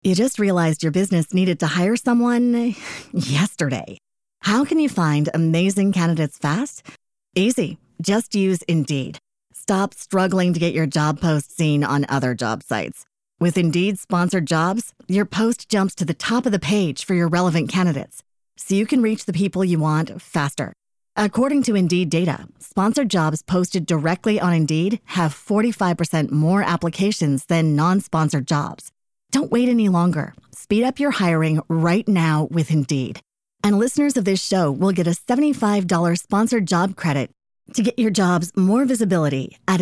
You just realized your business needed to hire someone yesterday. How can you find amazing candidates fast? Easy. Just use Indeed. Stop struggling to get your job post seen on other job sites. With Indeed sponsored jobs, your post jumps to the top of the page for your relevant candidates, so you can reach the people you want faster. According to Indeed data, sponsored jobs posted directly on Indeed have 45% more applications than non-sponsored jobs. Don't wait any longer. Speed up your hiring right now with Indeed. And listeners of this show will get a $75 sponsored job credit to get your jobs more visibility at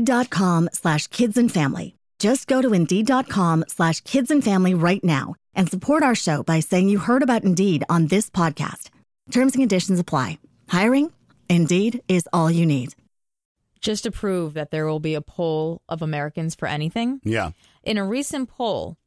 Indeed.com/kidsandfamily. Just go to Indeed.com/kidsandfamily right now and support our show by saying you heard about Indeed on this podcast. Terms and conditions apply. Hiring? Indeed is all you need. Just to prove that there will be a poll of Americans for anything. Yeah. In a recent poll,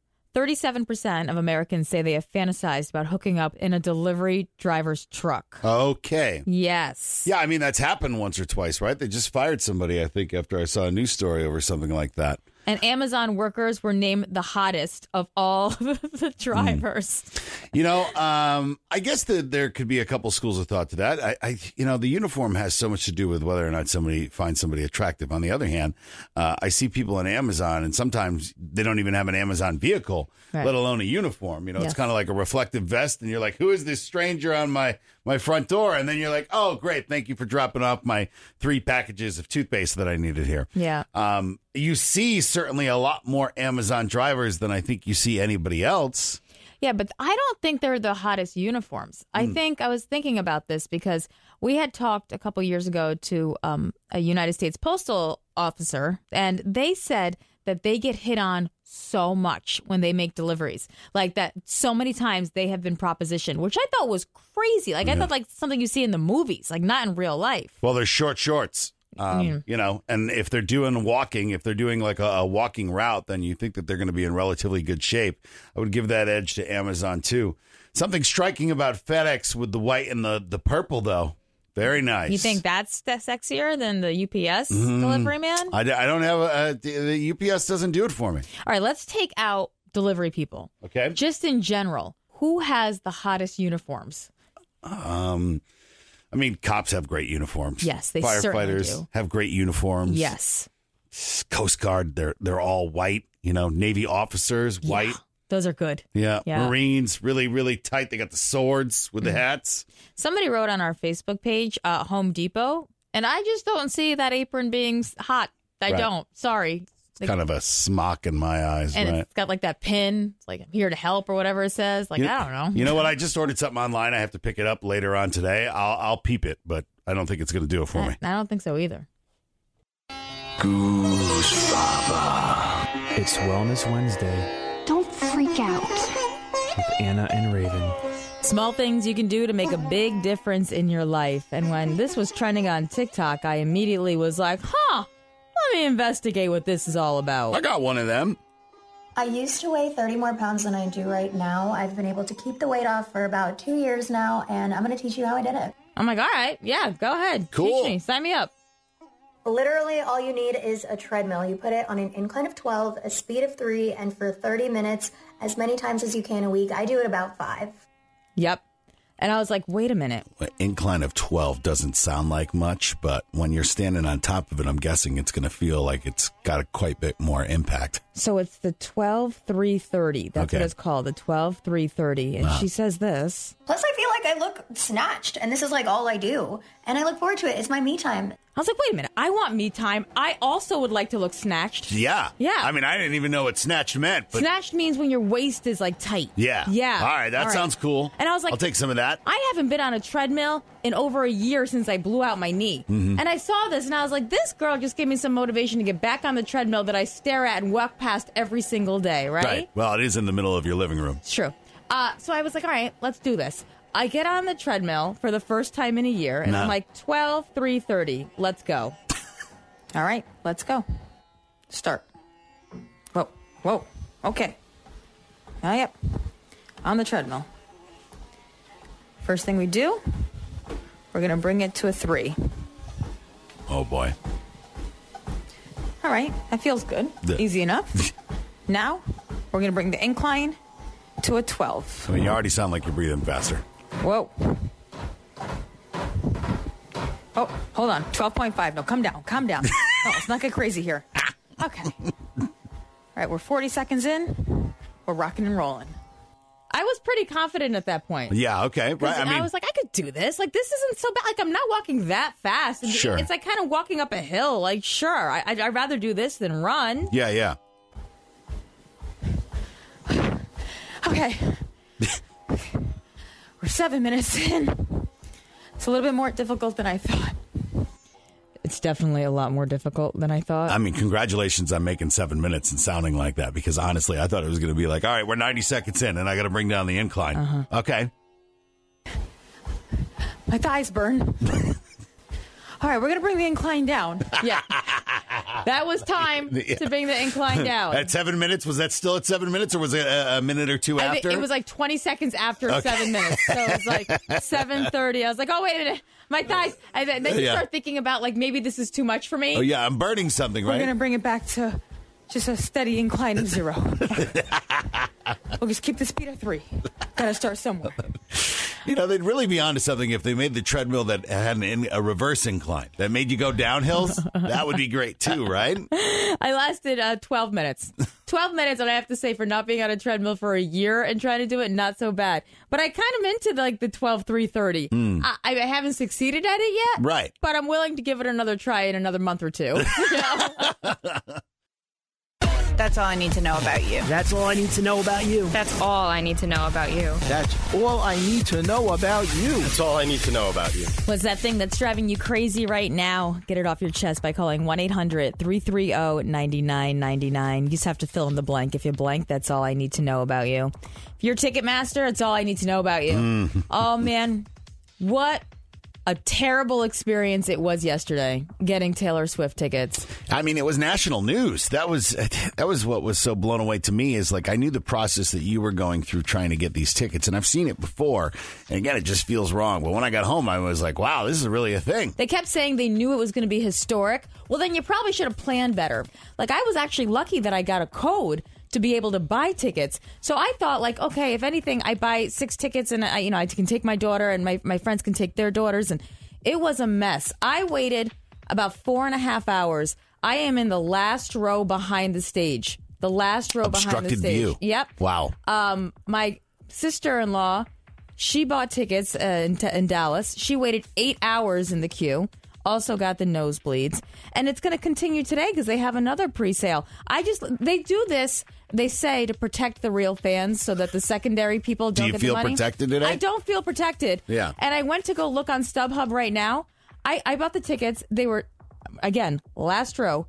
37% of Americans say they have fantasized about hooking up in a delivery driver's truck. Okay. Yes. Yeah, I mean, that's happened once or twice, right? They just fired somebody, I think, after I saw a news story over something like that. And Amazon workers were named the hottest of all the drivers. You know, I guess that there could be a couple schools of thought to that. The uniform has so much to do with whether or not somebody finds somebody attractive. On the other hand, I see people on Amazon, and sometimes they don't even have an Amazon vehicle, right, let alone a uniform. You know, It's kind of like a reflective vest, and you're like, who is this stranger on my front door? And then you're like, oh, great, thank you for dropping off my 3 packages of toothpaste that I needed here. Yeah. You see certainly a lot more Amazon drivers than I think you see anybody else. Yeah, but I don't think they're the hottest uniforms. I was thinking about this because we had talked a couple years ago to a United States postal officer, and they said that they get hit on so much when they make deliveries. Like that, so many times they have been propositioned, which I thought was crazy. Like I thought like something you see in the movies, like not in real life. Well, they're short shorts. You know, and if they're doing like a walking route, then you think that they're going to be in relatively good shape. I would give that edge to Amazon, too. Something striking about FedEx with the white and the purple, though. Very nice. You think that's sexier than the UPS delivery man? I don't have the UPS doesn't do it for me. All right, let's take out delivery people. Okay. Just in general, who has the hottest uniforms? I mean, cops have great uniforms. Yes, they certainly do. Firefighters have great uniforms. Yes. Coast Guard, they're all white. You know, Navy officers, white. Yeah, those are good. Yeah. Marines, really, really tight. They got the swords with the hats. Somebody wrote on our Facebook page, Home Depot, and I just don't see that apron being hot. I don't. Sorry. It's kind of a smock in my eyes, and right? It's got like that pin. It's like, I'm here to help or whatever it says. Like, I don't know. You know what? I just ordered something online. I have to pick it up later on today. I'll peep it, but I don't think it's going to do it for me. I don't think so either. Goose Baba. It's Wellness Wednesday. Don't freak out. With Anna and Raven. Small things you can do to make a big difference in your life. And when this was trending on TikTok, I immediately was like, let me investigate what this is all about. I got one of them. I used to weigh 30 more pounds than I do right now. I've been able to keep the weight off for about 2 years now, and I'm going to teach you how I did it. I'm like, all right, yeah, go ahead. Cool. Teach me. Sign me up. Literally, all you need is a treadmill. You put it on an incline of 12, a speed of 3, and for 30 minutes, as many times as you can a week. I do it about 5. Yep. And I was like, wait a minute. Incline of 12 doesn't sound like much, but when you're standing on top of it, I'm guessing it's going to feel like it's got a quite bit more impact. So it's the 12-3-30. That's what it's called, the 12-3-30. And she says this. Plus, I feel like I look snatched, and this is like all I do. And I look forward to it. It's my me time. I was like, wait a minute. I want me time. I also would like to look snatched. Yeah. Yeah. I mean, I didn't even know what snatched meant. But snatched means when your waist is like tight. Yeah. Yeah. All right. That sounds cool. And I was like, I'll take some of that. I haven't been on a treadmill in over a year since I blew out my knee. And I saw this and I was like, this girl just gave me some motivation to get back on the treadmill that I stare at and walk past every single day, right? Right. Well, it is in the middle of your living room. It's true. So I was like, all right, let's do this. I get on the treadmill for the first time in a year, and I'm like, 12-3-30, let's go. All right, let's go. Start. Whoa, okay. Yep, on the treadmill. First thing we do, we're going to bring it to a 3. Oh, boy. All right, that feels good. Easy enough. Now, we're going to bring the incline to a 12. I mean, you already sound like you're breathing faster. Whoa. Oh, hold on. 12.5. No, calm down. Calm down. No, let's not get crazy here. Okay. All right, we're 40 seconds in. We're rocking and rolling. I was pretty confident at that point. Yeah, okay. Right. I was like, I could do this. Like, this isn't so bad. Like, I'm not walking that fast. Sure. It's like kind of walking up a hill. Like, sure, I'd rather do this than run. Yeah. Okay. We're 7 minutes in. It's a little bit more difficult than I thought. It's definitely a lot more difficult than I thought. I mean, congratulations on making 7 minutes and sounding like that, because honestly, I thought it was going to be like, all right, we're 90 seconds in and I got to bring down the incline. Uh-huh. Okay. My thighs burn. All right, we're going to bring the incline down. Yeah. That was time to bring the incline down. At 7 minutes, was that still at 7 minutes, or was it a minute or two after? It was like 20 seconds after 7 minutes. So it was like 7:30. I was like, oh, wait a minute. My thighs. And then you start thinking about, like, maybe this is too much for me. Oh, yeah, I'm burning something, right? We're going to bring it back to just a steady incline of 0. We'll just keep the speed of 3. Got to start somewhere. You know, they'd really be onto something if they made the treadmill that had a reverse incline that made you go down hills. That would be great, too, right? I lasted 12 minutes. 12 minutes, and I have to say, for not being on a treadmill for a year and trying to do it, not so bad. But I kind of into the 12-3-30. I haven't succeeded at it yet. Right. But I'm willing to give it another try in another month or two. That's all I need to know about you. That's all I need to know about you. That's all I need to know about you. That's all I need to know about you. That's all I need to know about you. What's that thing that's driving you crazy right now? Get it off your chest by calling 1-800-330-9999. You just have to fill in the blank. If you blank, that's all I need to know about you. If you're Ticketmaster, it's all I need to know about you. Oh, man. What a terrible experience it was yesterday getting Taylor Swift tickets. I mean, it was national news. That was what was so blown away to me, is like I knew the process that you were going through trying to get these tickets, and I've seen it before. And again, it just feels wrong. But when I got home, I was like, wow, this is really a thing. They kept saying they knew it was going to be historic. Well, then you probably should have planned better. Like, I was actually lucky that I got a code to be able to buy tickets. So I thought, like, okay, if anything, I buy 6 tickets and I can take my daughter and my friends can take their daughters. And it was a mess. I waited about 4.5 hours. I am in the last row behind the stage. The last row behind the stage. View. Yep. Wow. My sister-in-law, she bought tickets in Dallas. She waited 8 hours in the queue. Also got the nosebleeds. And it's going to continue today because they have another pre-sale. They do this, they say, to protect the real fans so that the secondary people don't get the money. Do you feel protected today? I don't feel protected. Yeah. And I went to go look on StubHub right now. I bought the tickets. They were, again, last row,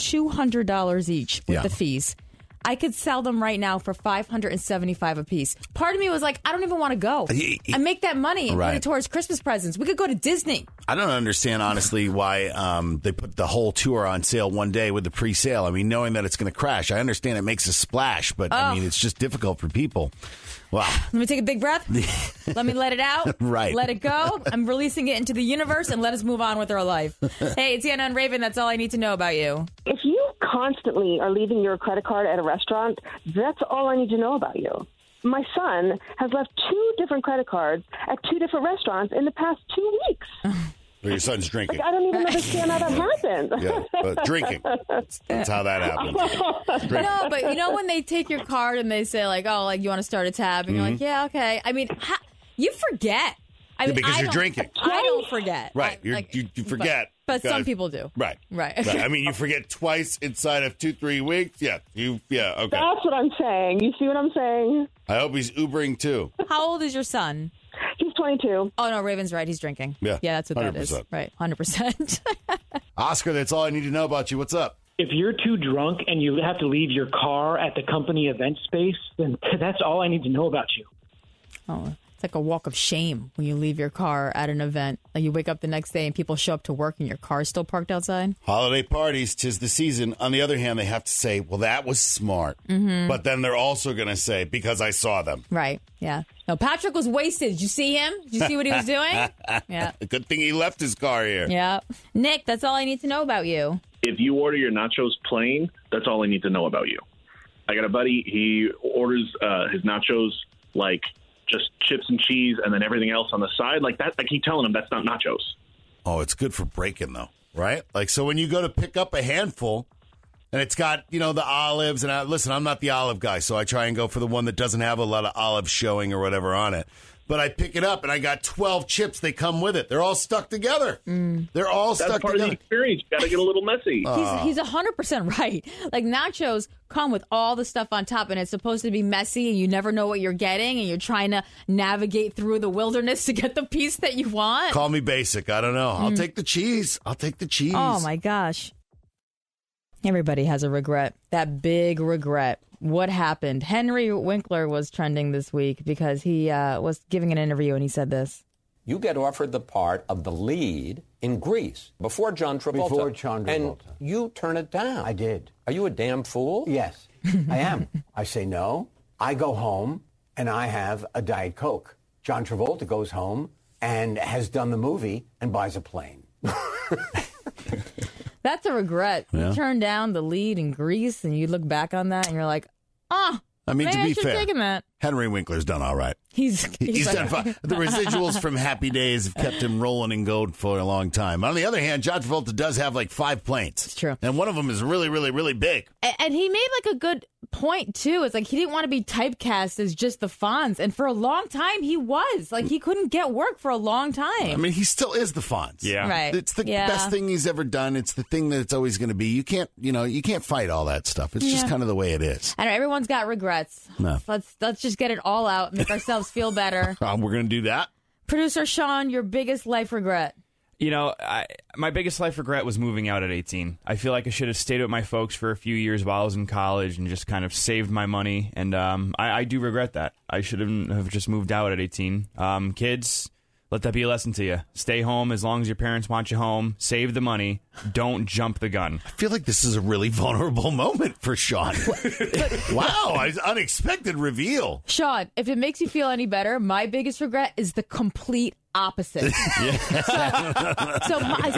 $200 each with the fees. I could sell them right now for $575 a piece. Part of me was like, I don't even want to go. I make that money and put it towards Christmas presents. We could go to Disney. I don't understand, honestly, why they put the whole tour on sale one day with the pre-sale. I mean, knowing that it's going to crash. I understand it makes a splash, but I mean, it's just difficult for people. Wow. Let me take a big breath. Let me let it out. Right. Let it go. I'm releasing it into the universe, and let us move on with our life. Hey, it's Anna and Raven. That's all I need to know about you. If you constantly are leaving your credit card at a restaurant, that's all I need to know about you. My son has left 2 different credit cards at 2 different restaurants in the past 2 weeks. Well, your son's drinking. Like, I don't even understand how that happened. Yeah, but drinking. That's how that happens. No, but you know when they take your card and they say, like, oh, like, you want to start a tab? And you're like, yeah, okay. I mean, you forget. I mean, because you're drinking. I don't forget. Right. You forget. But some people do. Right. I mean, you forget twice inside of 2-3 weeks. Yeah. Okay. That's what I'm saying. You see what I'm saying? I hope he's Ubering too. How old is your son? He's 22. Oh, no, Raven's right. He's drinking. Yeah. Yeah, that's what 100%. that is. Right. 100%. Oscar, that's all I need to know about you. What's up? If you're too drunk and you have to leave your car at the company event space, then that's all I need to know about you. Oh, it's like a walk of shame when you leave your car at an event. Like, you wake up the next day and people show up to work and your car's still parked outside. Holiday parties, 'tis the season. On the other hand, they have to say, well, that was smart. Mm-hmm. But then they're also going to say, because I saw them. Right. Yeah. No, Patrick was wasted. Did you see him? Did you see what he was doing? Yeah. Good thing he left his car here. Yeah. Nick, that's all I need to know about you. If you order your nachos plain, that's all I need to know about you. I got a buddy. He orders his nachos like just chips and cheese, and then everything else on the side like that. I keep telling him that's not nachos. Oh, it's good for breaking though, right? Like so when you go to pick up a handful. And it's got, the olives. And listen, I'm not the olive guy, so I try and go for the one that doesn't have a lot of olive showing or whatever on it. But I pick it up, and I got 12 chips. They come with it. They're all stuck together. They're all stuck together. That's part of the experience. You got to get a little messy. He's 100% right. Like, nachos come with all the stuff on top, and it's supposed to be messy, and you never know what you're getting, and you're trying to navigate through the wilderness to get the piece that you want. Call me basic. I don't know. I'll take the cheese. Oh, my gosh. Everybody has a regret. That big regret. What happened? Henry Winkler was trending this week because he was giving an interview and he said this. You get offered the part of the lead in Grease before John Travolta. And you turn it down. I did. Are you a damn fool? Yes, I am. I say no. I go home and I have a Diet Coke. John Travolta goes home and has done the movie and buys a plane. That's a regret. Yeah. You turn down the lead in Grease, and you look back on that, and you're like, I mean, to be fair, taken that. Henry Winkler's done all right. He's done fine. The residuals from Happy Days have kept him rolling in gold for a long time. On the other hand, John Travolta does have like 5 planes. It's true. And one of them is really, really, really big. And he made like a good point, too. It's like he didn't want to be typecast as just the Fonz. And for a long time, he was. Like, he couldn't get work for a long time. I mean, he still is the Fonz. Yeah. Right. It's the best thing he's ever done. It's the thing that it's always going to be. You can't, you can't fight all that stuff. It's just kind of the way it is. I know, everyone's got regrets. No. Let's just get it all out, make ourselves feel better. We're going to do that. Producer Sean, your biggest life regret? My biggest life regret was moving out at 18. I feel like I should have stayed with my folks for a few years while I was in college and just kind of saved my money. And I do regret that. I should have just moved out at 18. Kids, let that be a lesson to you. Stay home as long as your parents want you home. Save the money. Don't jump the gun. I feel like this is a really vulnerable moment for Sean. Wow, unexpected reveal. Sean, if it makes you feel any better, my biggest regret is the complete opposite. So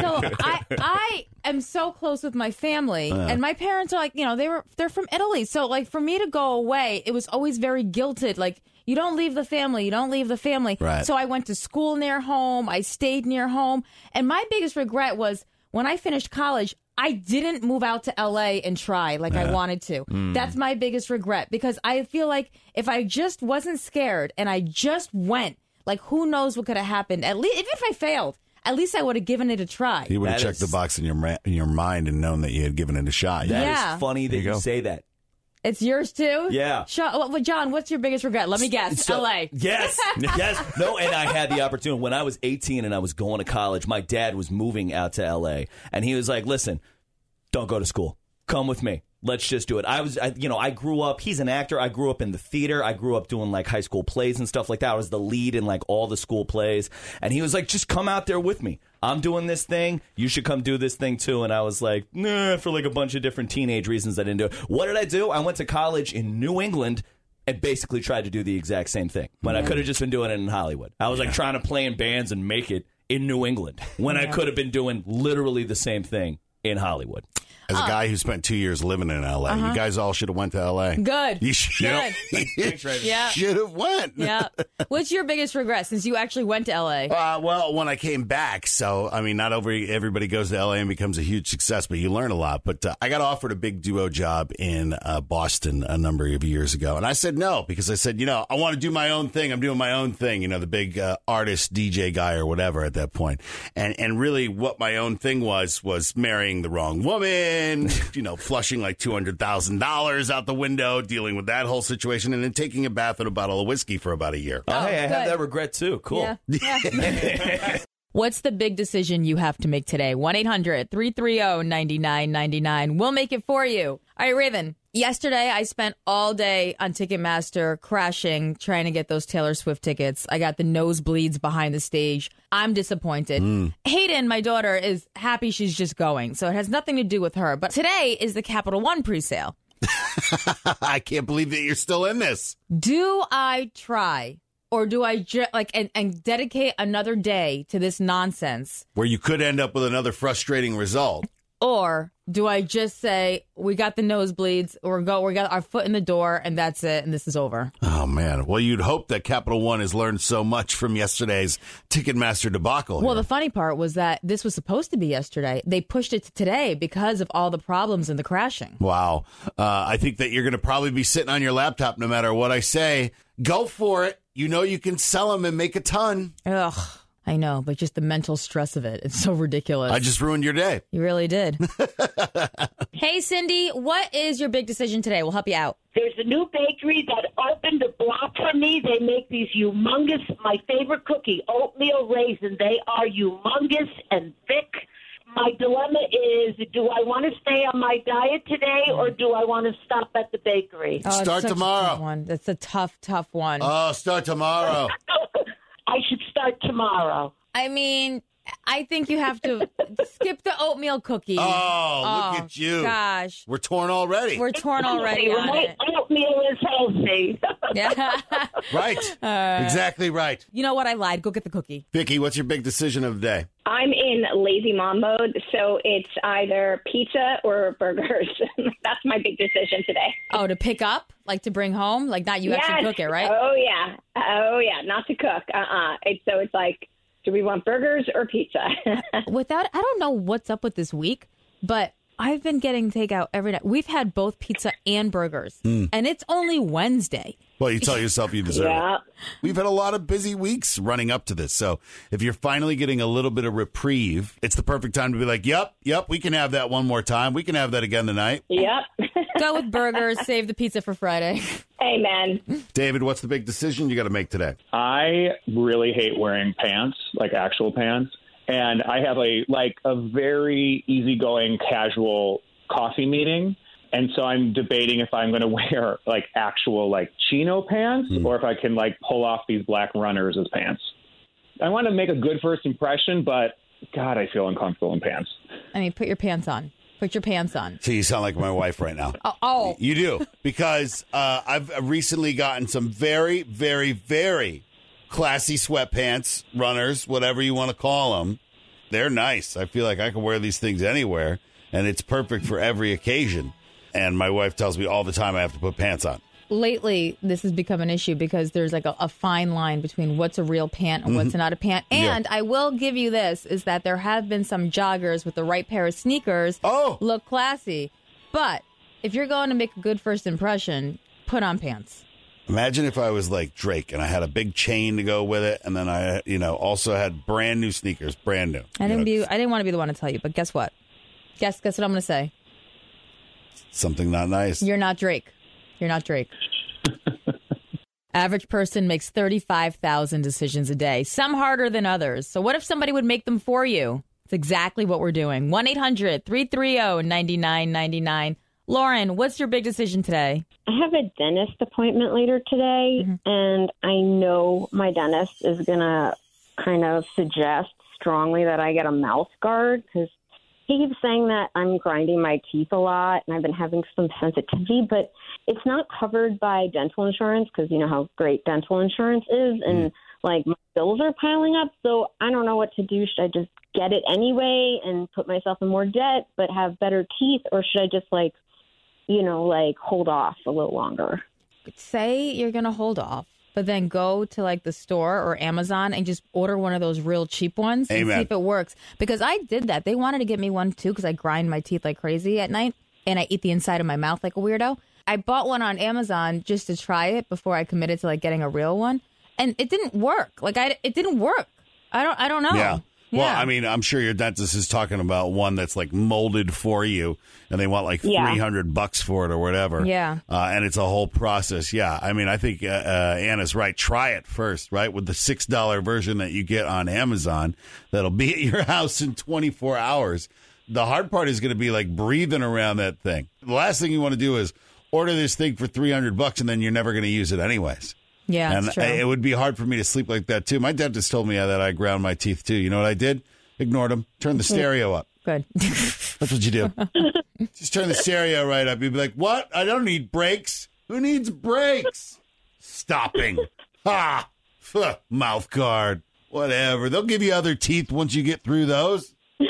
I am so close with my family, and my parents are like, they're from Italy. So like for me to go away, it was always very guilted. Like, you don't leave the family. You don't leave the family. Right. So I went to school near home. I stayed near home. And my biggest regret was when I finished college, I didn't move out to L.A. and try like I wanted to. That's my biggest regret, because I feel like if I just wasn't scared and I just went, like, who knows what could have happened. At least, even if I failed, at least I would have given it a try. You would have checked the box in your mind and known that you had given it a shot. That is funny that you say that. It's yours too? Yeah. John, what's your biggest regret? Let me guess. L.A. Yes. Yes. No, and I had the opportunity. When I was 18 and I was going to college, my dad was moving out to L.A. And he was like, listen, don't go to school. Come with me. Let's just do it. I grew up, he's an actor. I grew up in the theater. I grew up doing like high school plays and stuff like that. I was the lead in like all the school plays. And he was like, just come out there with me. I'm doing this thing. You should come do this thing too. And I was like, nah, for like a bunch of different teenage reasons I didn't do it. What did I do? I went to college in New England and basically tried to do the exact same thing. But I could have just been doing it in Hollywood. I was like trying to play in bands and make it in New England when I could have been doing literally the same thing in Hollywood. As a guy who spent 2 years living in L.A., you guys all should have went to L.A. Good. You should have went. Yeah. What's your biggest regret since you actually went to L.A.? Well, when I came back, so, I mean, not everybody goes to L.A. and becomes a huge success, but you learn a lot. But I got offered a big duo job in Boston a number of years ago, and I said no, because I said, I want to do my own thing. I'm doing my own thing, the big artist, DJ guy or whatever at that point. And really what my own thing was marrying the wrong woman, flushing like $200,000 out the window, dealing with that whole situation, and then taking a bath in a bottle of whiskey for about a year. Oh, hey, I have that regret too. Cool. Yeah. What's the big decision you have to make today? 1-800-330-9999. We'll make it for you. All right, Raven. Yesterday, I spent all day on Ticketmaster crashing, trying to get those Taylor Swift tickets. I got the nosebleeds behind the stage. I'm disappointed. Hayden, my daughter, is happy she's just going, so it has nothing to do with her. But today is the Capital One presale. I can't believe that you're still in this. Do I try? Or do I and dedicate another day to this nonsense? Where you could end up with another frustrating result. Or Do I just say we got the nosebleeds, or we got our foot in the door, and that's it, and this is over? Oh, man. Well, you'd hope that Capital One has learned so much from yesterday's Ticketmaster debacle. Well, the funny part was that this was supposed to be yesterday. They pushed it to today because of all the problems and the crashing. Wow. I think that you're going to probably be sitting on your laptop no matter what I say. Go for it. You know you can sell them and make a ton. Ugh. I know, but just the mental stress of it. It's so ridiculous. I just ruined your day. You really did. Hey, Cindy, what is your big decision today? We'll help you out. There's a new bakery that opened a block from me. They make these humongous, my favorite cookie, oatmeal raisin. They are humongous and thick. My dilemma is, do I want to stay on my diet today or do I want to stop at the bakery? Start tomorrow. That's a tough one. Oh, start tomorrow. I should start tomorrow. I mean, I think you have to skip the oatmeal cookies. Oh, look at you. Gosh. We're torn already. We're torn already on it. Oatmeal is healthy. Yeah. Right. Exactly right. You know what? I lied. Go get the cookie. Vicky, what's your big decision of the day? I'm in lazy mom mode, so it's either pizza or burgers. That's my big decision today. Oh, to pick up? Like to bring home? Like not you actually cook it, right? Oh, yeah. Not to cook. So it's like, do we want burgers or pizza? I don't know what's up with this week, but I've been getting takeout every night. We've had both pizza and burgers, and it's only Wednesday. Well, you tell yourself you deserve it. We've had a lot of busy weeks running up to this. So if you're finally getting a little bit of reprieve, it's the perfect time to be like, yep, we can have that one more time. We can have that again tonight. Yep. Go with burgers. Save the pizza for Friday. Amen. David, what's the big decision you got to make today? I really hate wearing pants, like actual pants. And I have a very easygoing, casual coffee meeting. And so I'm debating if I'm going to wear actual chino pants or if I can pull off these black runners as pants. I want to make a good first impression, but God, I feel uncomfortable in pants. I mean, put your pants on. Put your pants on. So you sound like my wife right now. Oh. You do. Because I've recently gotten some very, very, very classy sweatpants, runners, whatever you want to call them. They're nice. I feel like I can wear these things anywhere, and it's perfect for every occasion. And my wife tells me all the time I have to put pants on. Lately, this has become an issue because there's a fine line between what's a real pant and what's not a pant. And I will give you this, is that there have been some joggers with the right pair of sneakers look classy. But if you're going to make a good first impression, put on pants. Imagine if I was like Drake and I had a big chain to go with it, and then I, also had brand new sneakers, brand new. I didn't want to be the one to tell you, but guess what? Guess what I'm going to say. Something not nice. You're not Drake. You're not Drake. Average person makes 35,000 decisions a day, some harder than others. So what if somebody would make them for you? It's exactly what we're doing. 1-800-330-9999. Lauren, what's your big decision today? I have a dentist appointment later today, and I know my dentist is going to kind of suggest strongly that I get a mouth guard because he keeps saying that I'm grinding my teeth a lot and I've been having some sensitivity, but it's not covered by dental insurance because you know how great dental insurance is. And my bills are piling up. So I don't know what to do. Should I just get it anyway and put myself in more debt, but have better teeth? Or should I just hold off a little longer? Say you're going to hold off, but then go to the store or Amazon and just order one of those real cheap ones and see if it works. Because I did that. They wanted to get me one too because I grind my teeth like crazy at night and I eat the inside of my mouth like a weirdo. I bought one on Amazon just to try it before I committed to getting a real one, and it didn't work. It didn't work. I don't know. Yeah. Well, I mean, I'm sure your dentist is talking about one that's molded for you, and they want $300 for it or whatever. Yeah. And it's a whole process. Yeah. I mean, I think Anna's right. Try it first, right? With the $6 version that you get on Amazon, that'll be at your house in 24 hours. The hard part is going to be breathing around that thing. The last thing you want to do is order this thing for $300 and then you're never going to use it anyways. Yeah, and that's true. It would be hard for me to sleep like that, too. My dentist told me that I ground my teeth, too. You know what I did? Ignored him. Turned the stereo up. Good. That's what you do. Just turn the stereo right up. You'd be like, what? I don't need brakes. Who needs brakes? Stopping. Ha! Mouth guard. Whatever. They'll give you other teeth once you get through those.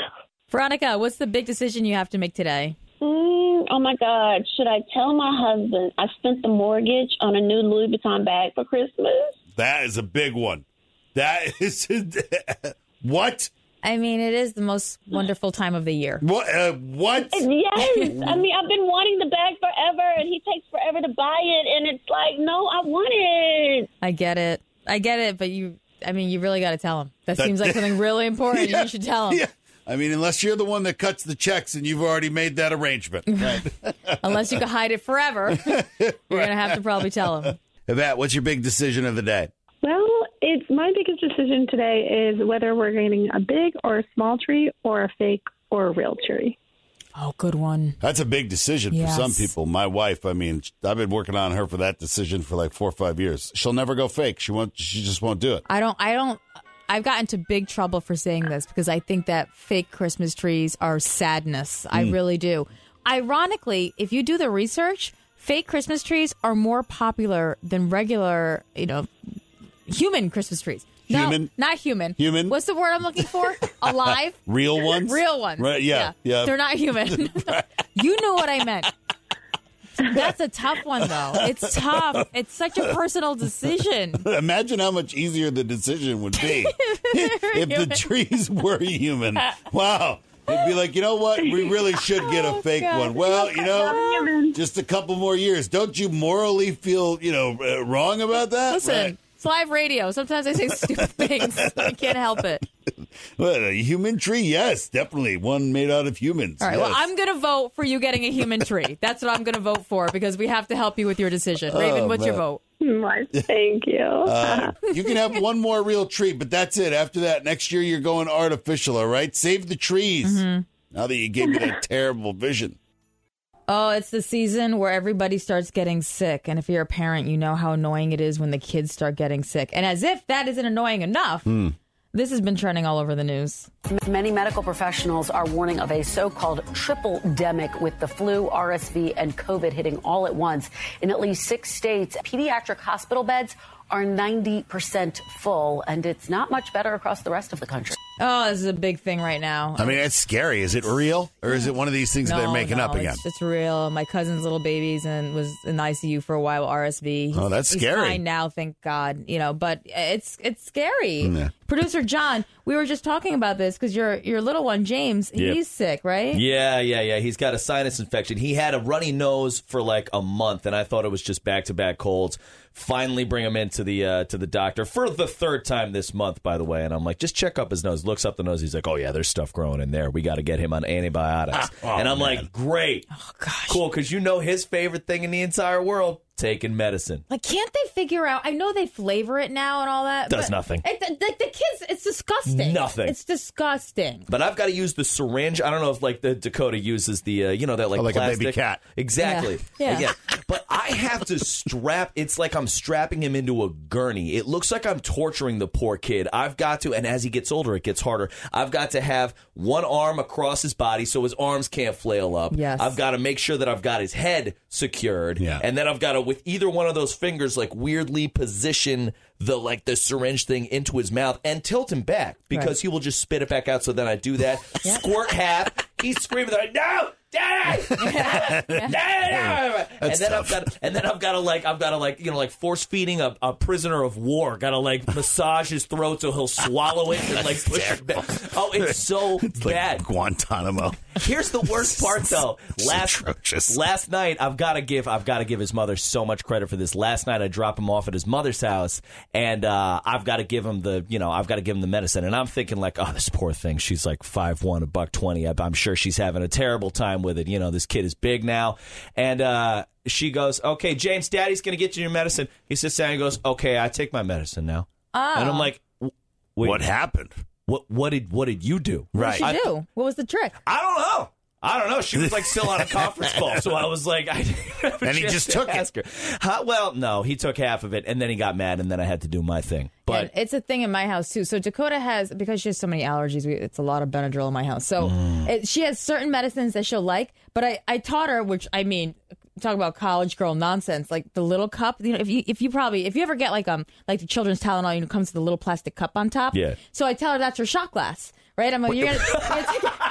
Veronica, what's the big decision you have to make today? Oh, my God. Should I tell my husband I spent the mortgage on a new Louis Vuitton bag for Christmas? That is a big one. That is what? I mean, it is the most wonderful time of the year. What? What? Yes. I mean, I've been wanting the bag forever, and he takes forever to buy it, and it's like, no, I want it. I get it, but you really got to tell him. That seems like something really important. Yeah, you should tell him. Yeah. I mean, unless you're the one that cuts the checks and you've already made that arrangement. Right? Unless you can hide it forever, you're going to have to probably tell him. Yvette, what's your big decision of the day? Well, it's my biggest decision today is whether we're getting a big or a small tree or a fake or a real tree. Oh, good one. That's a big decision for some people. My wife, I mean, I've been working on her for that decision for like 4 or 5 years. She'll never go fake. She just won't do it. I've gotten into big trouble for saying this because I think that fake Christmas trees are sadness. I really do. Ironically, if you do the research, fake Christmas trees are more popular than regular, human Christmas trees. Human? No, not human. Human? What's the word I'm looking for? Alive? Real ones? Real ones. Right, yeah. They're not human. You knew what I meant. That's a tough one, though. It's tough. It's such a personal decision. Imagine how much easier the decision would be if the trees were human. Wow. It'd be like, you know what? We really should get a fake one. Well, just a couple more years. Don't you morally feel, wrong about that? Listen, right. It's live radio. Sometimes I say stupid things. I can't help it. Well, a human tree, yes, definitely. One made out of humans. All right, yes. well, I'm going to vote for you getting a human tree. That's what I'm going to vote for because we have to help you with your decision. Raven, what's your vote? Thank you. You can have one more real tree, but that's it. After that, next year you're going artificial, all right? Save the trees. Mm-hmm. Now that you gave me that terrible vision. Oh, it's the season where everybody starts getting sick. And if you're a parent, you know how annoying it is when the kids start getting sick. And as if that isn't annoying enough, this has been trending all over the news. Many medical professionals are warning of a so-called triple-demic with the flu, RSV, and COVID hitting all at once. In at least 6 states, pediatric hospital beds are 90% full, and it's not much better across the rest of the country. Oh, this is a big thing right now. I mean, it's scary. Is it real? Or is it one of these things they're making up again? It's real. My cousin's little babies and was in the ICU for a while, RSV. Oh, that's scary. He's fine now, thank God. But it's scary. Yeah. Producer John, we were just talking about this because your little one, James, he's sick, right? Yeah. He's got a sinus infection. He had a runny nose for like a month, and I thought it was just back-to-back colds. Finally bring him into the doctor for the 3rd time this month, by the way. And I'm like, just check up his nose. Looks up the nose. He's like, oh, yeah, there's stuff growing in there. We got to get him on antibiotics. And I'm like, great. Oh, gosh. Cool, because his favorite thing in the entire world, taking medicine. Like, can't they figure out? I know they flavor it now and all that. Does nothing. The kids, it's disgusting. Nothing. It's disgusting. But I've got to use the syringe. I don't know if like the Dakota uses the that like a plastic. baby cat. Exactly. Yeah. But I have to strap. It's like I'm strapping him into a gurney. It looks like I'm torturing the poor kid. I've got to, and as he gets older, it gets harder. I've got to have one arm across his body so his arms can't flail up. Yes. I've got to make sure that I've got his head secured. Yeah. And then I've got to, with either one of those fingers, like weirdly position the syringe thing into his mouth and tilt him back because he will just spit it back out. So then I do that, squirt half. He's screaming like, no, Daddy! And then I've got to force feeding a prisoner of war. Got to like massage his throat so he'll swallow it and like push it back. Oh, it's so bad. Like Guantanamo. Here's the worst part though. Last night I've got to give his mother so much credit for this. Last night I drop him off at his mother's house and I've got to give him the medicine, and I'm thinking like, oh, this poor thing. She's like 5'1", $120. I'm sure she's having a terrible time with it. This kid is big now. And she goes, okay, James, Daddy's going to get you your medicine. He sits down and goes, okay, I take my medicine now. Oh. And I'm like, wait, what happened? What did you do? What did she do? What was the trick? I don't know. She was like still on a conference call, so I was like, and he just took it. Well, no, he took half of it, and then he got mad, and then I had to do my thing. But and it's a thing in my house too. So Dakota has, because she has so many allergies, it's a lot of Benadryl in my house. So she has certain medicines that she'll like, but I taught her, which I mean, talk about college girl nonsense, like the little cup. If you ever get like the children's Tylenol, it comes with a little plastic cup on top. Yeah. So I tell her that's her shot glass. Right? I'm like, you're gonna take it.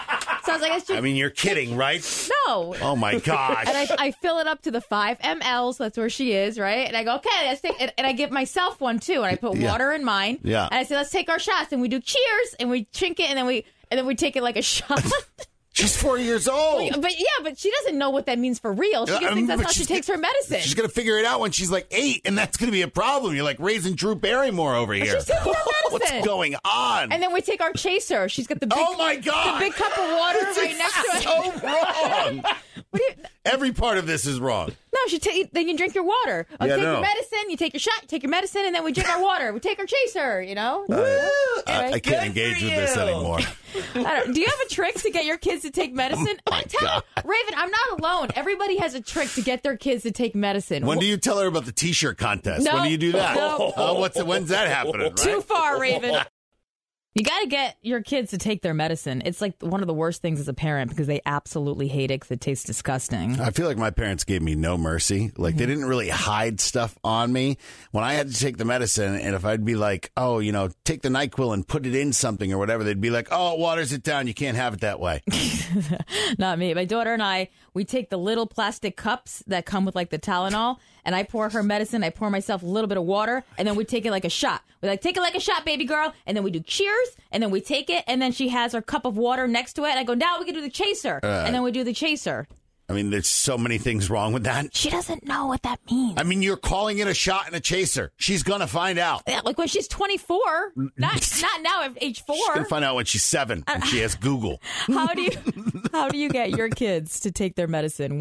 So I was like, I should. I mean, you're kidding, right? No. Oh my gosh. And I fill it up to the 5 ml, so that's where she is, right? And I go, okay, let's take, and I give myself one too, and I put water in mine. Yeah. And I say, let's take our shots, and we do cheers, and we drink it, and then we take it like a shot. She's 4 years old. But she doesn't know what that means for real. She just thinks that's how she takes her medicine. She's going to figure it out when she's like 8, and that's going to be a problem. You're like raising Drew Barrymore over here. She's taking her medicine. What's going on? And then we take our chaser. She's got the big, oh my God, the big cup of water right next to it. So wrong. Every part of this is wrong. No, then you drink your water. Take your medicine, you take your shot, you take your medicine, and then we drink our water. We take our chaser, you know? I can't engage with this anymore. Do you have a trick to get your kids to take medicine? Raven, I'm not alone. Everybody has a trick to get their kids to take medicine. When do you tell her about the T-shirt contest? No, when do you do that? No. When's that happening? Right? Too far, Raven. You got to get your kids to take their medicine. It's like one of the worst things as a parent because they absolutely hate it because it tastes disgusting. I feel like my parents gave me no mercy. Like they didn't really hide stuff on me when I had to take the medicine. And if I'd be like, oh, take the NyQuil and put it in something or whatever, they'd be like, oh, it waters it down. You can't have it that way. Not me. My daughter and I, we take the little plastic cups that come with like the Tylenol, and I pour her medicine. I pour myself a little bit of water, and then we take it like a shot. We're like, take it like a shot, baby girl. And then we do cheers, and then we take it, and then she has her cup of water next to it. And I go, now we can do the chaser. And then we do the chaser. I mean, there's so many things wrong with that. She doesn't know what that means. I mean, you're calling it a shot and a chaser. She's going to find out. Yeah, like when she's 24, not now at age 4. She's going to find out when she's 7 and she has Google. How do you get your kids to take their medicine?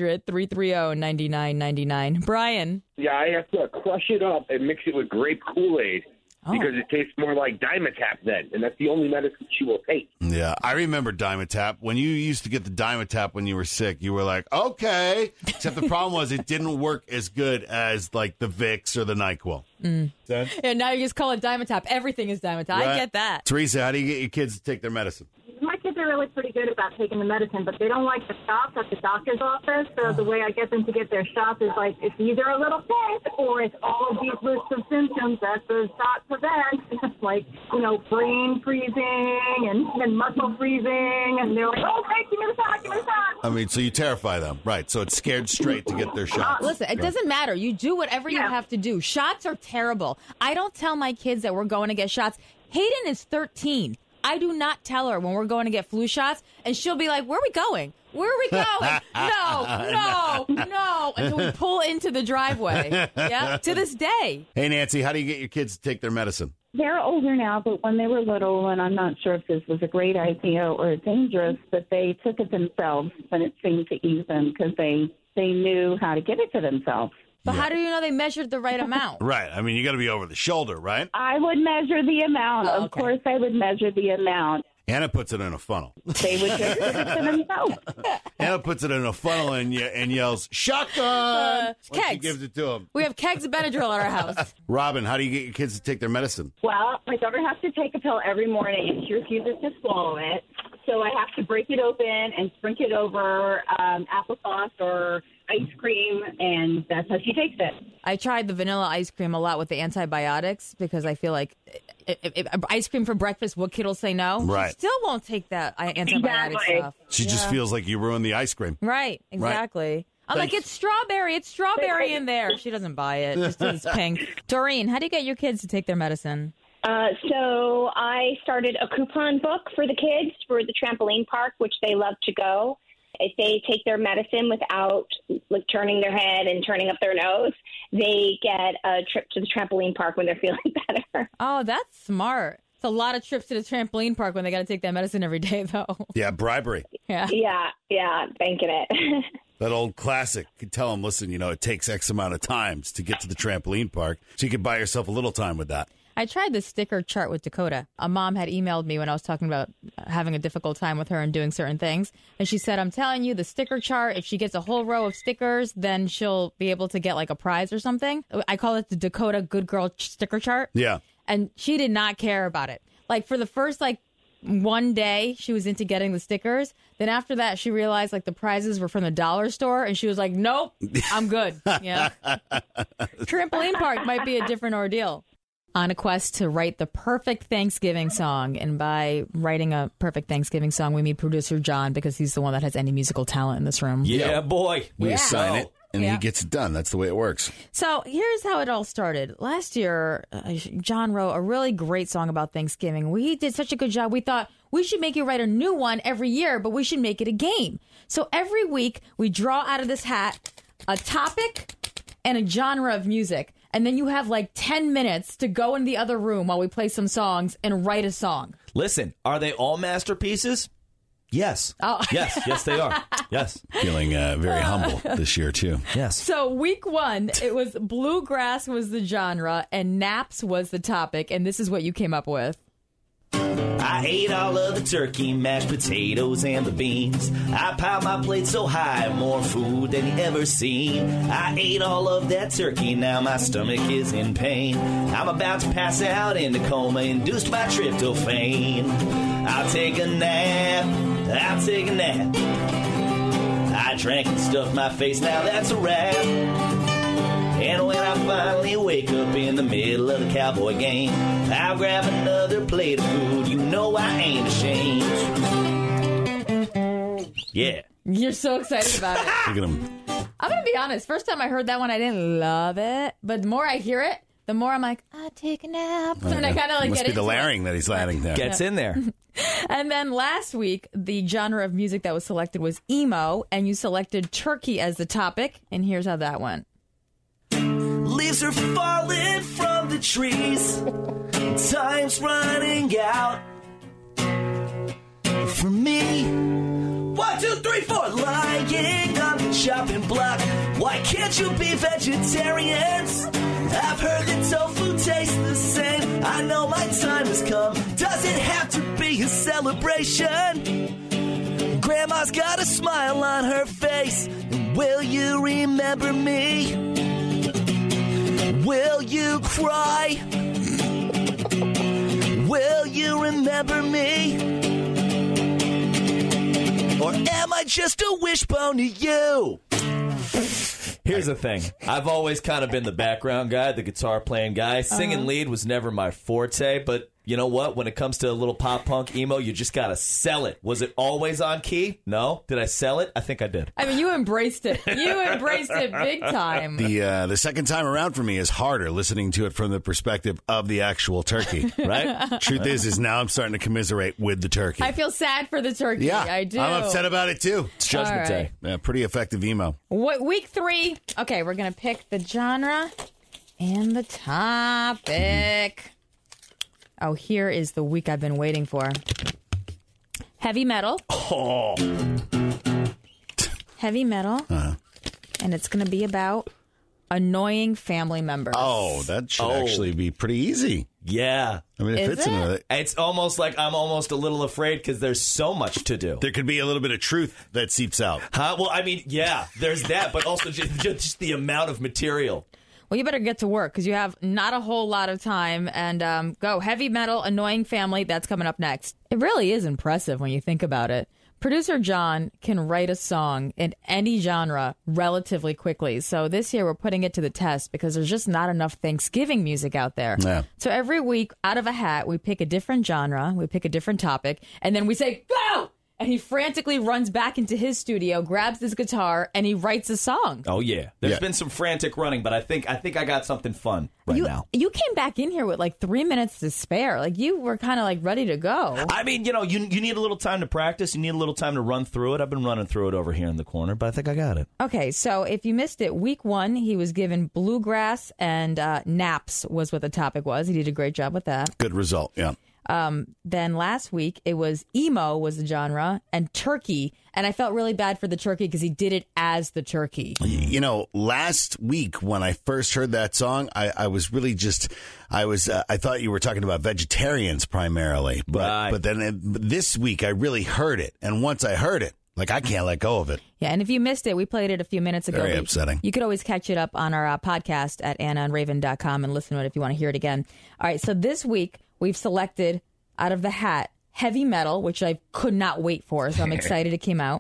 1-800-330-9999. Brian. Yeah, I have to crush it up and mix it with grape Kool-Aid. Because it tastes more like Dimetapp then, and that's the only medicine she will take. Yeah, I remember Dimetapp. When you used to get the Dimetapp when you were sick, you were like, okay. Except the problem was it didn't work as good as like the Vicks or the NyQuil. And now you just call it Dimetapp. Everything is Dimetapp. Right. I get that. Teresa, how do you get your kids to take their medicine? My kids are really pretty good about taking the medicine, but they don't like the shots at the doctor's office. So the way I get them to get their shots is like it's either a little sick or it's all of these lists of symptoms that the shot prevents, like, brain freezing and muscle freezing. And they're like, okay, give me the shot, give me the shot. I mean, so you terrify them. Right. So it's scared straight to get their shots. Listen, it doesn't matter. You do whatever you have to do. Shots are terrible. I don't tell my kids that we're going to get shots. Hayden is 13. I do not tell her when we're going to get flu shots, and she'll be like, where are we going? Where are we going? No. Until we pull into the driveway. Yeah, to this day. Hey, Nancy, how do you get your kids to take their medicine? They're older now, but when they were little, and I'm not sure if this was a great idea or dangerous, but they took it themselves when it seemed to ease them because they knew how to give it to themselves. But how do you know they measured the right amount? Right. I mean, you got to be over the shoulder, right? I would measure the amount. Of course, I would measure the amount. Anna puts it in a funnel. They would just give it to themselves. Anna puts it in a funnel and yells, shotgun! When she gives it to him. We have kegs of Benadryl at our house. Robin, how do you get your kids to take their medicine? Well, my daughter has to take a pill every morning, and she refuses to swallow it. So I have to break it open and sprinkle it over applesauce or ice cream, and that's how she takes it. I tried the vanilla ice cream a lot with the antibiotics because I feel like if ice cream for breakfast, what kid will say no? Right. She still won't take that antibiotic stuff. She just feels like you ruined the ice cream. Right, exactly. Right. I'm like, it's strawberry in there. She doesn't buy it just because it's pink. Doreen, how do you get your kids to take their medicine? So I started a coupon book for the kids for the trampoline park, which they love to go. If they take their medicine without turning their head and turning up their nose, they get a trip to the trampoline park when they're feeling better. Oh, that's smart. It's a lot of trips to the trampoline park when they got to take that medicine every day, though. Yeah, bribery. Yeah, banking it. That old classic. You tell them, listen, it takes X amount of times to get to the trampoline park, so you can buy yourself a little time with that. I tried the sticker chart with Dakota. A mom had emailed me when I was talking about having a difficult time with her and doing certain things. And she said, I'm telling you, the sticker chart, if she gets a whole row of stickers, then she'll be able to get like a prize or something. I call it the Dakota Good Girl sticker chart. Yeah. And she did not care about it. Like for the first one day, she was into getting the stickers. Then after that, she realized the prizes were from the dollar store. And she was like, nope, I'm good. Yeah. Trampoline park might be a different ordeal. on a quest to write the perfect Thanksgiving song. And by writing a perfect Thanksgiving song, we mean producer John, because he's the one that has any musical talent in this room. Yeah, boy. We assign it, and he gets it done. That's the way it works. So here's how it all started. Last year, John wrote a really great song about Thanksgiving. We did such a good job. We thought we should make you write a new one every year, but we should make it a game. So every week, we draw out of this hat a topic and a genre of music. And then you have like 10 minutes to go in the other room while we play some songs and write a song. Listen, are they all masterpieces? Yes. Oh. Yes, they are. Yes. Feeling very humble this year, too. Yes. So week 1, it was bluegrass was the genre and naps was the topic. And this is what you came up with. I ate all of the turkey, mashed potatoes, and the beans. I piled my plate so high, more food than you ever seen. I ate all of that turkey, now my stomach is in pain. I'm about to pass out in a coma induced by tryptophan. I'll take a nap, I'll take a nap. I drank and stuffed my face, now that's a wrap. And when I finally wake up in the middle of the Cowboy game, I'll grab another plate of food. You know I ain't ashamed. Yeah. You're so excited about it. Look at him. I'm going to be honest. First time I heard that one, I didn't love it. But the more I hear it, the more I'm like, I'll take a nap. And I kind of like Must get be the into it. layering that he's adding there. Gets in there. And then last week, the genre of music that was selected was emo, and you selected turkey as the topic. And here's how that went. Leaves are falling from the trees. Time's running out for me. 1, 2, 3, 4. Lying on the chopping block. Why can't you be vegetarians? I've heard that tofu tastes the same. I know my time has come. Does it have to be a celebration? Grandma's got a smile on her face. Will you remember me? Will you cry? Will you remember me? Or am I just a wishbone to you? Here's the thing. I've always kind of been the background guy, the guitar playing guy. Singing lead was never my forte, but you know what? When it comes to a little pop punk emo, you just got to sell it. Was it always on key? No. Did I sell it? I think I did. I mean, you embraced it. You embraced it big time. The second time around for me is harder, listening to it from the perspective of the actual turkey, right? Truth is now I'm starting to commiserate with the turkey. I feel sad for the turkey. Yeah, I do. I'm upset about it, too. It's Judgment Day. Yeah, pretty effective emo. Week 3. Okay, we're going to pick the genre and the topic. Oh, here is the week I've been waiting for. Heavy metal. Oh. Heavy metal. And it's going to be about annoying family members. Oh, that should actually be pretty easy. Yeah. I mean, it fits in with it. It's almost like I'm almost a little afraid because there's so much to do. There could be a little bit of truth that seeps out. Huh? Well, I mean, yeah, there's that, but also just the amount of material. Well, you better get to work because you have not a whole lot of time. And go. Heavy metal, annoying family. That's coming up next. It really is impressive when you think about it. Producer John can write a song in any genre relatively quickly. So this year we're putting it to the test because there's just not enough Thanksgiving music out there. Yeah. So every week, out of a hat, we pick a different genre, we pick a different topic, and then we say, go! And he frantically runs back into his studio, grabs his guitar, and he writes a song. Oh, yeah. There's been some frantic running, but I think I got something fun now. You came back in here with like 3 minutes to spare. Like you were kind of like ready to go. I mean, you need a little time to practice. You need a little time to run through it. I've been running through it over here in the corner, but I think I got it. Okay, so if you missed it, week 1, he was given bluegrass and naps was what the topic was. He did a great job with that. Good result, yeah. Then last week, it was emo was the genre and turkey. And I felt really bad for the turkey because he did it as the turkey. You know, last week when I first heard that song, I was really I thought you were talking about vegetarians primarily. But then this week I really heard it. And once I heard it, like I can't let go of it. Yeah, and if you missed it, we played it a few minutes ago. Very upsetting. You could always catch it up on our podcast at AnnaandRaven.com and listen to it if you want to hear it again. All right, so this week we've selected out of the hat heavy metal, which I could not wait for, so I'm excited it came out.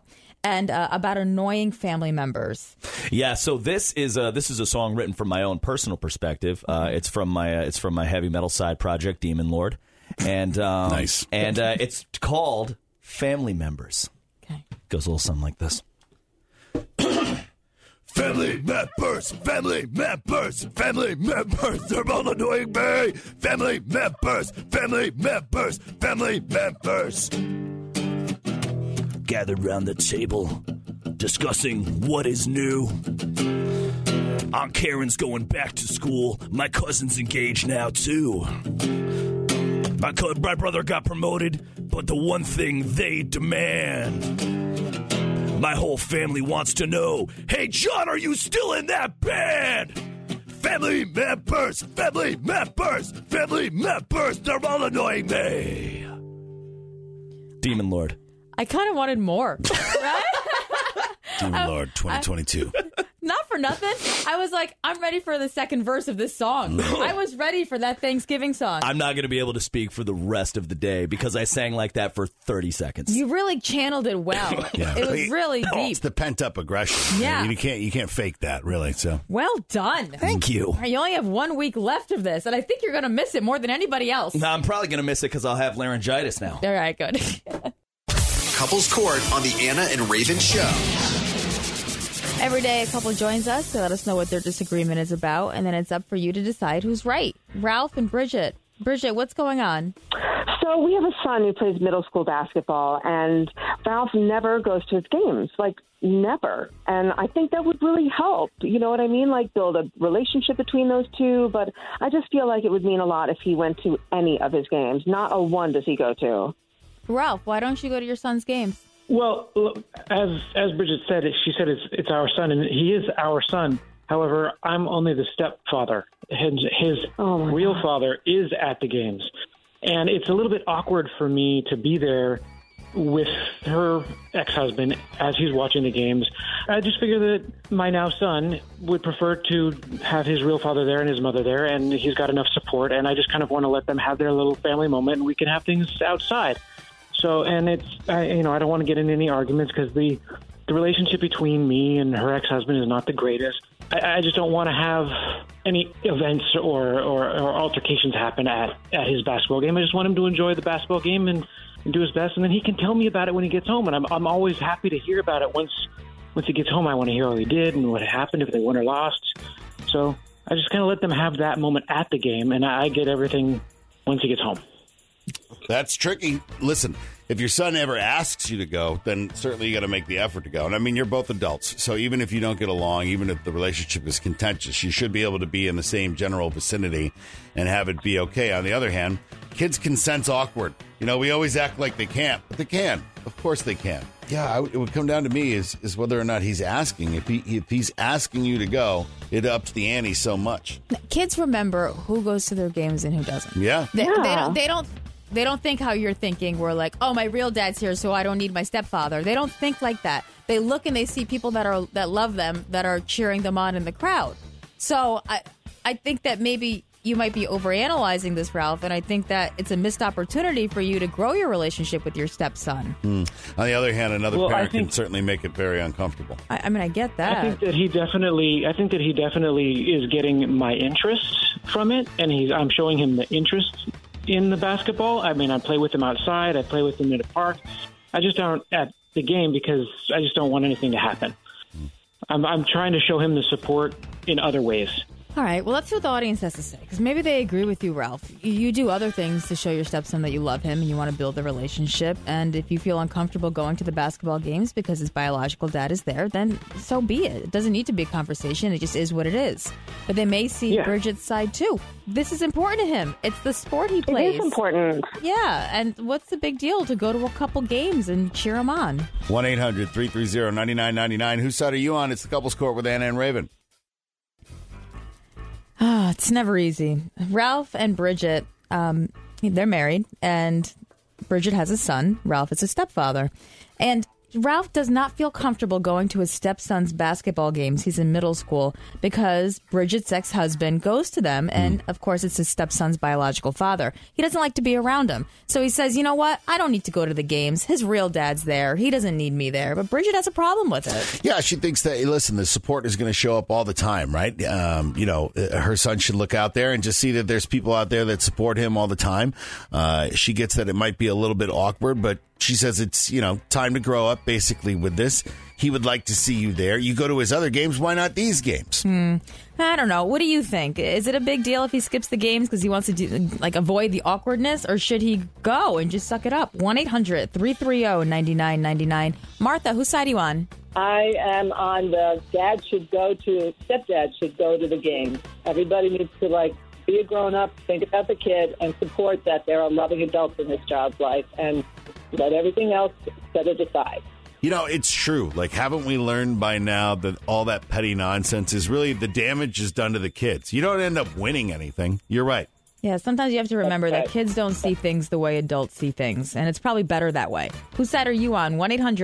and about annoying family members. Yeah, so this is a song written from my own personal perspective. It's from my heavy metal side project, Demon Lord, and nice. And it's called Family Members. Okay, goes a little something like this. Family members, family members, family members, they're all annoying me. Family members, family members, family members. Gathered round the table, discussing what is new. Aunt Karen's going back to school. My cousin's engaged now, too. My brother got promoted, but the one thing they demand... My whole family wants to know, hey, John, are you still in that band? Family members, family members, family members, they're all annoying me. Demon Lord. I kind of wanted more, right? Demon Lord 2022. Not for nothing. I was like, I'm ready for the second verse of this song. I was ready for that Thanksgiving song. I'm not going to be able to speak for the rest of the day because I sang like that for 30 seconds. You really channeled it well. Yeah. It was really deep. It's the pent-up aggression. Yeah. You can't fake that, really. So well done. Thank you. All right, you only have 1 week left of this, and I think you're going to miss it more than anybody else. No, I'm probably going to miss it because I'll have laryngitis now. All right, good. Couples Court on the Anna and Raven Show. Every day a couple joins us to let us know what their disagreement is about, and then it's up for you to decide who's right. Ralph and Bridget. Bridget, what's going on? So we have a son who plays middle school basketball, and Ralph never goes to his games, like never. And I think that would really help, you know what I mean? Like build a relationship between those two. But I just feel like it would mean a lot if he went to any of his games. Not a one does he go to. Ralph, why don't you go to your son's games? Well, as Bridget said, she said it's our son, and he is our son. However, I'm only the stepfather. His real father is at the games. And it's a little bit awkward for me to be there with her ex-husband as he's watching the games. I just figure that my now son would prefer to have his real father there and his mother there, and he's got enough support, and I just kind of want to let them have their little family moment, and we can have things outside. So, and I don't want to get into any arguments because the relationship between me and her ex-husband is not the greatest. I just don't want to have any events or altercations happen at his basketball game. I just want him to enjoy the basketball game and do his best, and then he can tell me about it when he gets home. And I'm always happy to hear about it once he gets home. I want to hear how he did and what happened, if they won or lost. So I just kind of let them have that moment at the game, and I get everything once he gets home. That's tricky. Listen, if your son ever asks you to go, then certainly you got to make the effort to go. And I mean, you're both adults. So even if you don't get along, even if the relationship is contentious, you should be able to be in the same general vicinity and have it be okay. On the other hand, kids can sense awkward. You know, we always act like they can't, but they can. Of course they can. Yeah, it would come down to me is whether or not he's asking. If he's asking you to go, it ups the ante so much. Kids remember who goes to their games and who doesn't. Yeah. They don't think how you're thinking. We're like, oh, my real dad's here, so I don't need my stepfather. They don't think like that. They look and they see people that love them, that are cheering them on in the crowd. So I think that maybe you might be overanalyzing this, Ralph, and I think that it's a missed opportunity for you to grow your relationship with your stepson. On the other hand, another parent can certainly make it very uncomfortable. I mean, I get that. I think that he definitely is getting my interest from it, and I'm showing him the interest in the basketball. I mean, I play with him outside. I play with him in the park. I just aren't at the game because I just don't want anything to happen. I'm trying to show him the support in other ways. All right, well, let's see what the audience has to say, because maybe they agree with you, Ralph. You do other things to show your stepson that you love him and you want to build the relationship, and if you feel uncomfortable going to the basketball games because his biological dad is there, then so be it. It doesn't need to be a conversation. It just is what it is. But they may see Bridget's side, too. This is important to him. It's the sport he plays. It is important. Yeah, and what's the big deal to go to a couple games and cheer him on? 1-800-330-9999. Whose side are you on? It's the Couples Court with Anna and Raven. It's never easy. Ralph and Bridget, they're married, and Bridget has a son. Ralph is a stepfather. And Ralph does not feel comfortable going to his stepson's basketball games. He's in middle school because Bridget's ex-husband goes to them, and of course it's his stepson's biological father. He doesn't like to be around him. So he says, you know what? I don't need to go to the games. His real dad's there. He doesn't need me there. But Bridget has a problem with it. Yeah, she thinks that, hey, listen, the support is going to show up all the time, right? Her son should look out there and just see that there's people out there that support him all the time. She gets that it might be a little bit awkward, but she says it's, time to grow up, basically, with this. He would like to see you there. You go to his other games. Why not these games? I don't know. What do you think? Is it a big deal if he skips the games because he wants to avoid the awkwardness, or should he go and just suck it up? 1-800-330-9999. Martha, whose side are you on? I am on the stepdad should go to the games. Everybody needs to be a grown up, think about the kid, and support that there are loving adults in this child's life, and let everything else set it aside. It's true. Haven't we learned by now that all that petty nonsense is really the damage is done to the kids? You don't end up winning anything. You're right. Yeah, sometimes you have to remember that kids don't see things the way adults see things, and it's probably better that way. Whose side are you on?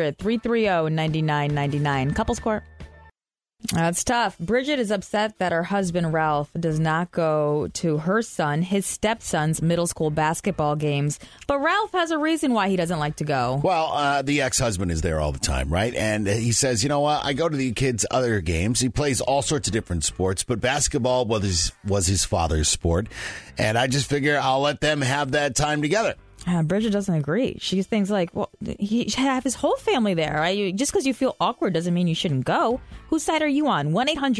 1-800-330-9999. Couples Court. That's tough. Bridget is upset that her husband, Ralph, does not go to her son, his stepson's middle school basketball games. But Ralph has a reason why he doesn't like to go. Well, the ex-husband is there all the time, right? And he says, you know what? I go to the kid's other games. He plays all sorts of different sports, but basketball was his father's sport. And I just figure I'll let them have that time together. Bridget doesn't agree. She thinks he should have his whole family there. Just because you feel awkward doesn't mean you shouldn't go. Whose side are you on?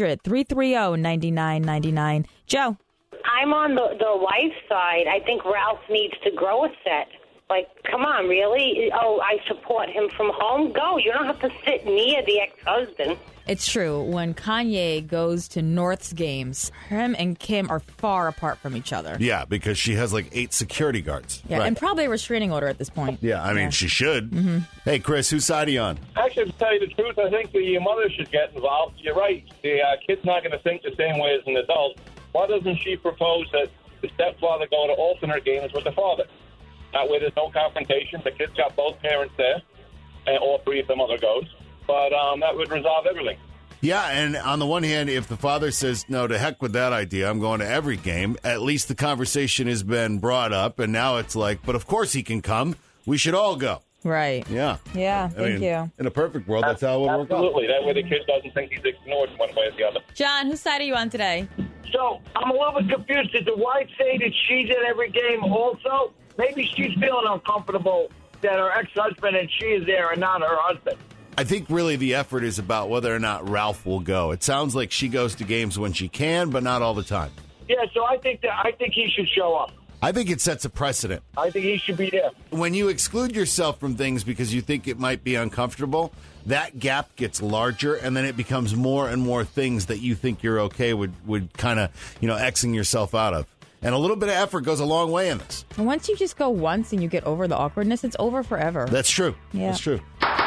1-800-330-9999. Joe. I'm on the wife's side. I think Ralph needs to grow a set. Come on, really? Oh, I support him from home? Go. You don't have to sit near the ex-husband. It's true. When Kanye goes to North's games, him and Kim are far apart from each other. Yeah, because she has 8 security guards. Yeah, right. And probably a restraining order at this point. Yeah, I mean, she should. Mm-hmm. Hey, Chris, whose side are you on? Actually, to tell you the truth, I think the mother should get involved. You're right. The kid's not going to think the same way as an adult. Why doesn't she propose that the stepfather go to alternate games with the father? That way there's no confrontation. The kid's got both parents there, and all three if the mother goes. But that would resolve everything. Yeah, and on the one hand, if the father says, no, to heck with that idea, I'm going to every game, at least the conversation has been brought up, and now it's but of course he can come. We should all go. Right. Yeah. Yeah, thank you. In a perfect world, that's how it would work out. Absolutely. That way the kid doesn't think he's ignored one way or the other. John, whose side are you on today? So, I'm a little bit confused. Did the wife say that she's at every game also? Maybe she's feeling uncomfortable that her ex-husband and she is there and not her husband. I think really the effort is about whether or not Ralph will go. It sounds like she goes to games when she can, but not all the time. Yeah, so I think he should show up. I think it sets a precedent. I think he should be there. When you exclude yourself from things because you think it might be uncomfortable, that gap gets larger, and then it becomes more and more things that you think you're okay would kind of, Xing yourself out of. And a little bit of effort goes a long way in this. And once you just go once and you get over the awkwardness, it's over forever. That's true. Yeah. That's true.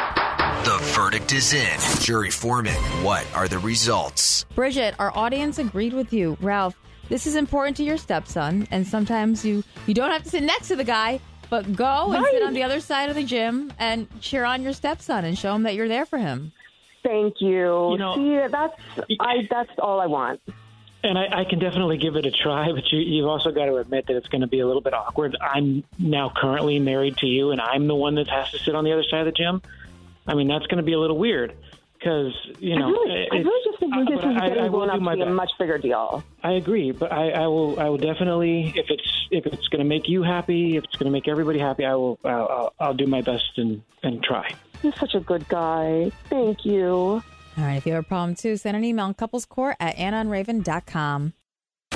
The verdict is in. Jury foreman, what are the results? Bridget, our audience agreed with you. Ralph, this is important to your stepson, and sometimes you don't have to sit next to the guy, but go and sit on the other side of the gym and cheer on your stepson and show him that you're there for him. Thank you. See, that's all I want. And I can definitely give it a try, but you've also got to admit that it's going to be a little bit awkward. I'm now currently married to you, and I'm the one that has to sit on the other side of the gym. I mean, that's going to be a little weird because, I really just think this is getting blown up to be a much bigger deal. I agree, but I will definitely, if it's going to make you happy, if it's going to make everybody happy, I'll do my best and try. You're such a good guy. Thank you. All right, if you have a problem, too, send an email on couplescourt@AnnaandRaven.com.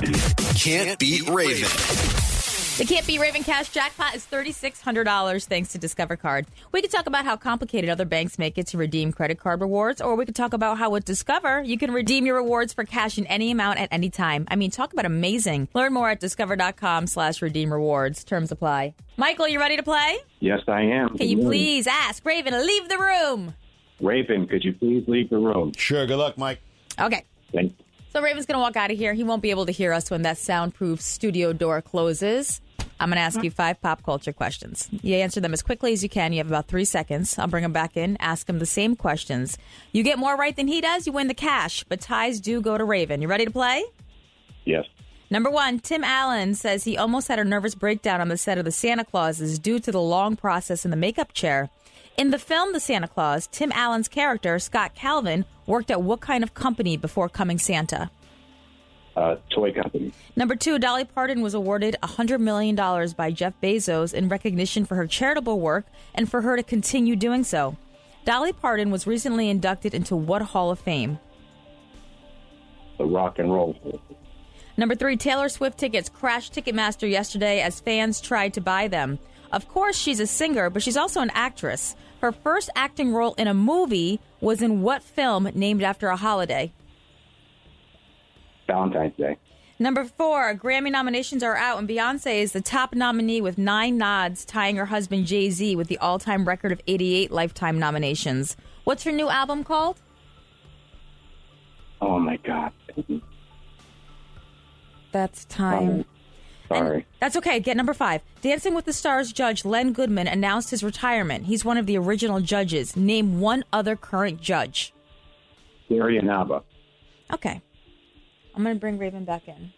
Can't beat Raven. The Can't Beat Raven cash jackpot is $3,600 thanks to Discover Card. We could talk about how complicated other banks make it to redeem credit card rewards, or we could talk about how with Discover, you can redeem your rewards for cash in any amount at any time. I mean, talk about amazing. Learn more at discover.com/redeem rewards. Terms apply. Michael, you ready to play? Yes, I am. Can you please ask Raven to leave the room? Raven, could you please leave the room? Sure. Good luck, Mike. Okay. Thank you. So Raven's going to walk out of here. He won't be able to hear us when that soundproof studio door closes. I'm going to ask you 5 pop culture questions. You answer them as quickly as you can. You have about 3 seconds. I'll bring him back in, ask him the same questions. You get more right than he does, you win the cash. But ties do go to Raven. You ready to play? Yes. Number 1, Tim Allen says he almost had a nervous breakdown on the set of The Santa Clauses due to the long process in the makeup chair. In the film The Santa Claus, Tim Allen's character, Scott Calvin, worked at what kind of company before becoming Santa? Toy company. Number 2, Dolly Parton was awarded $100 million by Jeff Bezos in recognition for her charitable work and for her to continue doing so. Dolly Parton was recently inducted into what Hall of Fame? The Rock and Roll. Number 3, Taylor Swift tickets crashed Ticketmaster yesterday as fans tried to buy them. Of course, she's a singer, but she's also an actress. Her first acting role in a movie was in what film named after a holiday? Valentine's Day. Number 4, Grammy nominations are out, and Beyonce is the top nominee with 9 nods, tying her husband Jay-Z with the all-time record of 88 lifetime nominations. What's her new album called? Oh, my God. That's time. Sorry. And that's okay. Get number 5. Dancing with the Stars judge Len Goodman announced his retirement. He's one of the original judges. Name one other current judge. Gary Inaba. Okay. I'm going to bring Raven back in.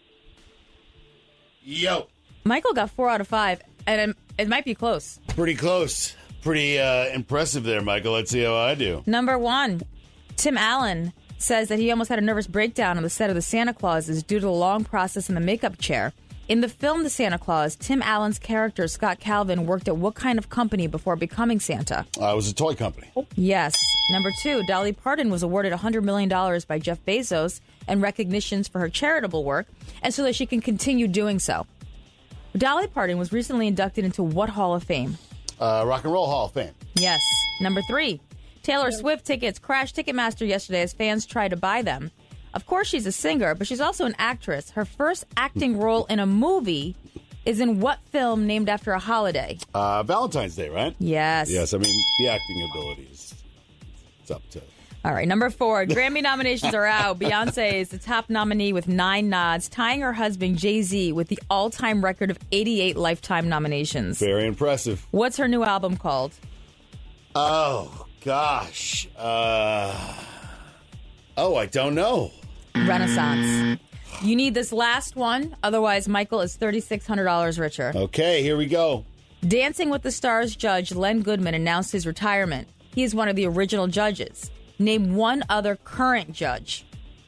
Yo. Michael got 4 out of 5, and it might be close. Pretty close. Pretty impressive there, Michael. Let's see how I do. Number 1, Tim Allen says that he almost had a nervous breakdown on the set of The Santa Clauses due to the long process in the makeup chair. In the film The Santa Claus, Tim Allen's character, Scott Calvin, worked at what kind of company before becoming Santa? It was a toy company. Yes. Number 2, Dolly Parton was awarded $100 million by Jeff Bezos and recognitions for her charitable work, and so that she can continue doing so. Dolly Parton was recently inducted into what Hall of Fame? Rock and Roll Hall of Fame. Yes. Number 3, Taylor Swift tickets crashed Ticketmaster yesterday as fans tried to buy them. Of course, she's a singer, but she's also an actress. Her first acting role in a movie is in what film named after a holiday? Valentine's Day, right? Yes. Yes, I mean, the acting abilities. It's up to... All right, number 4, Grammy nominations are out. Beyonce is the top nominee with 9 nods, tying her husband Jay-Z with the all-time record of 88 lifetime nominations. Very impressive. What's her new album called? Oh, gosh. I don't know. Renaissance. You need this last one, otherwise Michael is $3,600 richer. Okay, here we go. Dancing with the Stars judge Len Goodman announced his retirement. He is one of the original judges. Name one other current judge.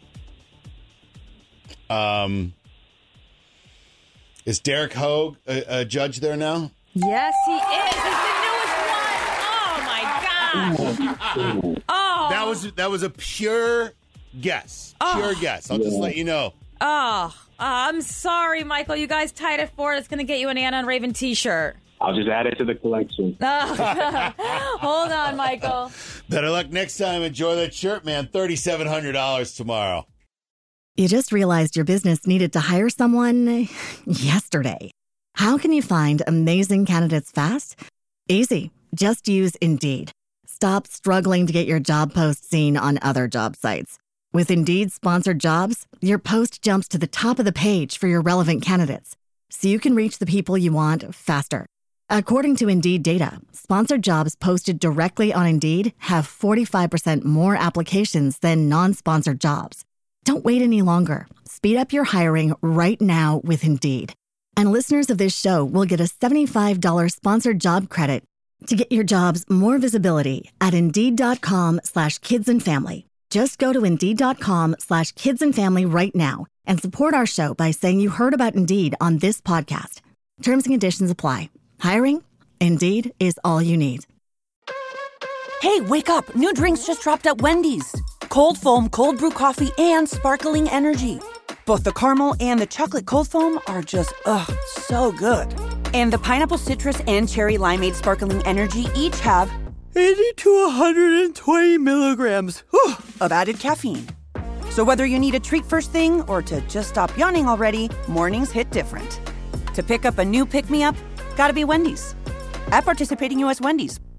Is Derek Hogue a judge there now? Yes, he is. He's the newest one. Oh, my gosh. Oh. That was a pure guess. Pure guess. I'll just let you know. I'm sorry, Michael. You guys tied it for it. It's going to get you an Anna and Raven t-shirt. I'll just add it to the collection. Hold on, Michael. Better luck next time. Enjoy that shirt, man. $3,700 tomorrow. You just realized your business needed to hire someone yesterday. How can you find amazing candidates fast? Easy. Just use Indeed. Stop struggling to get your job post seen on other job sites. With Indeed sponsored jobs, your post jumps to the top of the page for your relevant candidates, so you can reach the people you want faster. According to Indeed data, sponsored jobs posted directly on Indeed have 45% more applications than non-sponsored jobs. Don't wait any longer. Speed up your hiring right now with Indeed. And listeners of this show will get a $75 sponsored job credit to get your jobs more visibility at Indeed.com/kidsandfamily. Just go to Indeed.com/kidsandfamily right now and support our show by saying you heard about Indeed on this podcast. Terms and conditions apply. Hiring? Indeed is all you need. Hey, wake up. New drinks just dropped at Wendy's. Cold foam, cold brew coffee, and sparkling energy. Both the caramel and the chocolate cold foam are just, so good. And the pineapple citrus and cherry limeade sparkling energy each have 80 to 120 milligrams of added caffeine. So whether you need a treat first thing or to just stop yawning already, mornings hit different. To pick up a new pick-me-up, gotta be Wendy's. At participating U.S. Wendy's.